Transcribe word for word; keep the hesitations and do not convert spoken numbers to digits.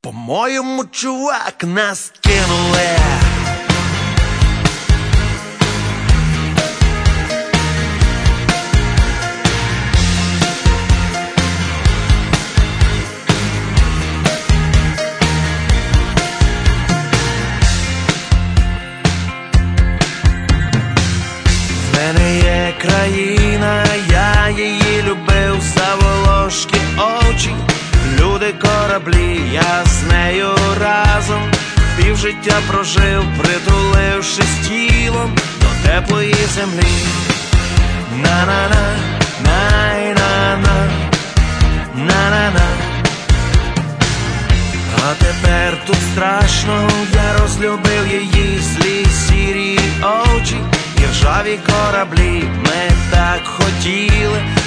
По-моєму, чувак, нас кинули. В мене є країна, я її любив, заволошки очі, люди, кораблі, я з нею разом півжиття прожив, притулившись тілом до теплої землі. На-на-на, най-на-на, на-на-на. А тепер тут страшно, я розлюбив її, злі сірі очі і ржаві кораблі. Ми так хотіли